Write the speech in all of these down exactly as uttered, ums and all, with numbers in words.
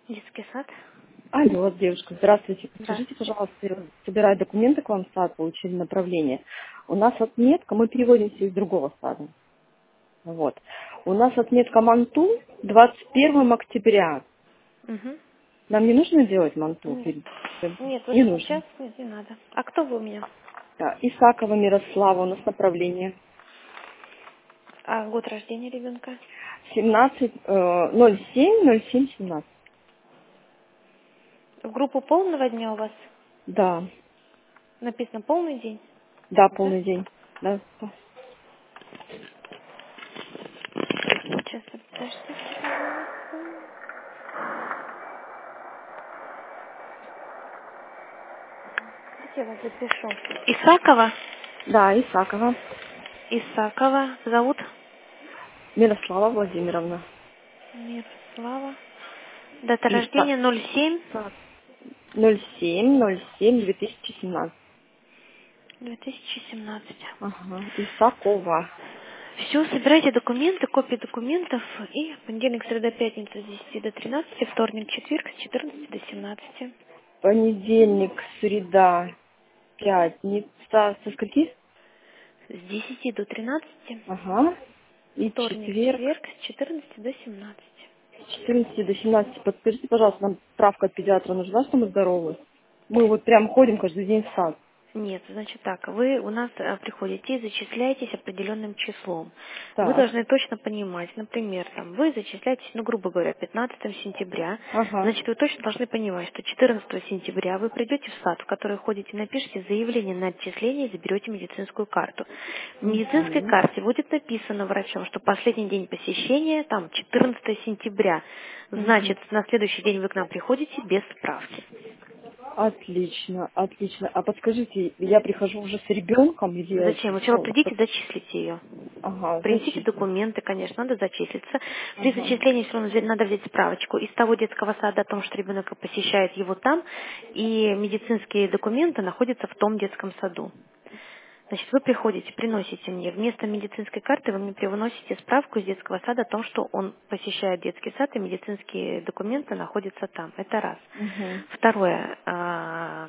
Детский сад. Алло, девушка, здравствуйте. Подскажите, Здравствуйте. пожалуйста, я собираю документы к вам в сад, получили направление. У нас отметка, мы переводимся из другого сада. Вот. У нас отметка Манту двадцать первого октября. Угу. Нам не нужно делать Манту? Нет. перед- Нет, вот Не сейчас нужно. не надо. А кто вы у меня? Да. Исакова Мирослава, у нас направление. А год рождения ребенка? семнадцать, э, ноль семь, ноль семь, семнадцать. В группу полного дня у вас Да, написано полный день? да, Да? полный день. Да. Сейчас, подождите, пожалуйста. Давайте я вас запишу. Исакова? Да, Исакова Исакова. Зовут? Мирослава Владимировна. Мирослава. Дата Иса... рождения ноль семь ноль семь, ноль семь, две тысячи семнадцать. две тысячи семнадцать. Ага, Исакова. Все, собирайте документы, копии документов и понедельник, среда, пятница с десяти до тринадцати, вторник, четверг с четырнадцати до семнадцати. Понедельник, среда, пятница. Со скольки? С десяти до тринадцати, Ага. И вторник, четверг, четверг с четырнадцати до семнадцати. с четырнадцати до семнадцати. Подскажите, пожалуйста, нам справка от педиатра нужна, что мы здоровы? Мы вот прям ходим каждый день в сад. Нет, значит так, вы у нас э, приходите и зачисляетесь определенным числом. Вы Так. должны точно понимать, например, там, вы зачисляетесь, ну, грубо говоря, пятнадцатого сентября, Ага. значит, вы точно должны понимать, что четырнадцатого сентября вы придете в сад, в который ходите, напишите заявление на отчисление и заберете медицинскую карту. В медицинской Угу. карте будет написано врачом, что последний день посещения, там, четырнадцатого сентября, Угу. значит, на следующий день вы к нам приходите без справки. Отлично, отлично. А подскажите, я прихожу уже с ребенком или я... Зачем? Сначала Ну, придите, как- зачислите ее. ага, Принесите зачислить. документы, конечно, надо зачислиться. При Ага. зачислении все равно взять- надо взять справочку из того детского сада о том, что ребенок посещает его там, и медицинские документы находятся в том детском саду. Значит, вы приходите, приносите мне, вместо медицинской карты вы мне приносите справку из детского сада о том, что он посещает детский сад, и медицинские документы находятся там. Это раз. Угу. Второе. а,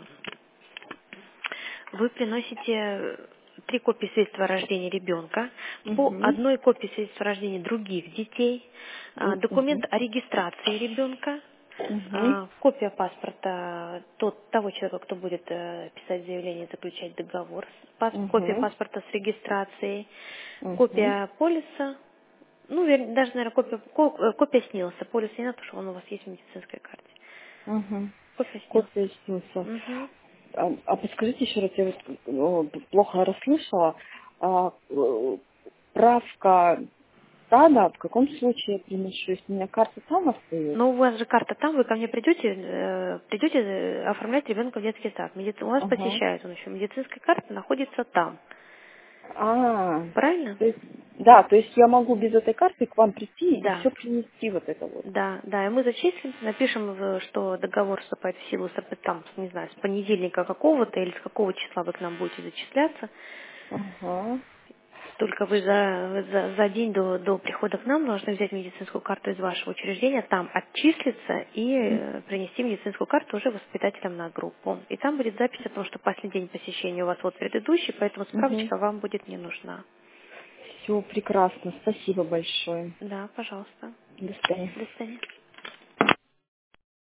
Вы приносите три копии свидетельства о рождении ребенка, по Угу. одной копии свидетельства о рождении других детей, а, Угу. документ о регистрации ребенка, Угу. а, копия паспорта тот, того человека, кто будет э, писать заявление, заключать договор, пас- копия Угу. паспорта с регистрацией, Угу. копия полиса, ну, вер- даже, наверное, копия, ко- э, копия СНИЛСа. Полис не надо, потому что он у вас есть в медицинской карте. Угу. Копия СНИЛСа. Копия снился. Мгм. А, а подскажите еще раз, я вот, э, плохо расслышала. А, э, правка сада, в каком случае я приношу? Если у меня карта там остается? Ну, у вас же карта там, вы ко мне придете, э, придете э, оформлять ребенка в детский сад. Медици- У вас Ага. посещает он еще. Медицинская карта находится там. А, Правильно? то есть, да, то есть я могу без этой карты к вам прийти и Да. все принести вот это вот. Да, да, и мы зачислим, напишем, в- что договор вступает в силу с, там, с, не знаю, с понедельника какого-то или с какого числа вы к нам будете зачисляться. Ага. Только вы за, за, за день до, до прихода к нам должны взять медицинскую карту из вашего учреждения, там отчислиться и э, принести медицинскую карту уже воспитателям на группу. И там будет запись о том, что последний день посещения у вас вот предыдущий, поэтому Угу. справочка вам будет не нужна. Все прекрасно. Спасибо большое. Да, пожалуйста. До свидания. До свидания.